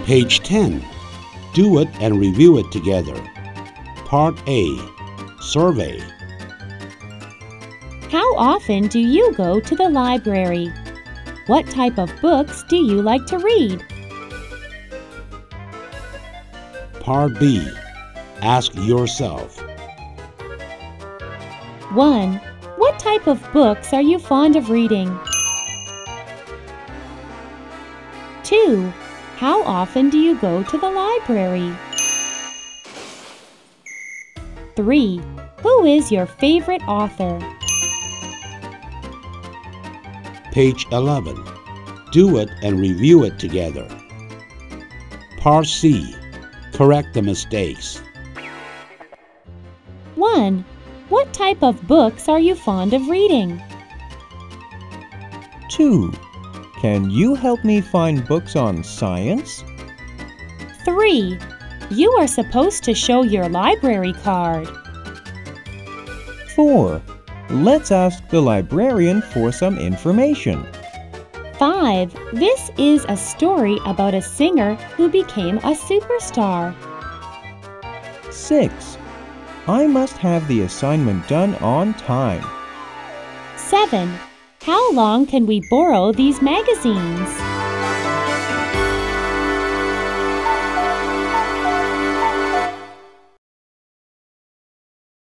Page 10. Do it and review it together. Part A. Survey. How often do you go to the library? What type of books do you like to read? Part B. Ask yourself. 1. What type of books are you fond of reading? 2. How often do you go to the library? 3. Who is your favorite author? Page 11. Do it and review it together. Part C. Correct the mistakes. 1. What type of books are you fond of reading? 2. Can you help me find books on science? 3. You are supposed to show your library card. 4. Let's ask the librarian for some information. 5. This is a story about a singer who became a superstar. 6. I must have the assignment done on time. 7. How long can we borrow these magazines?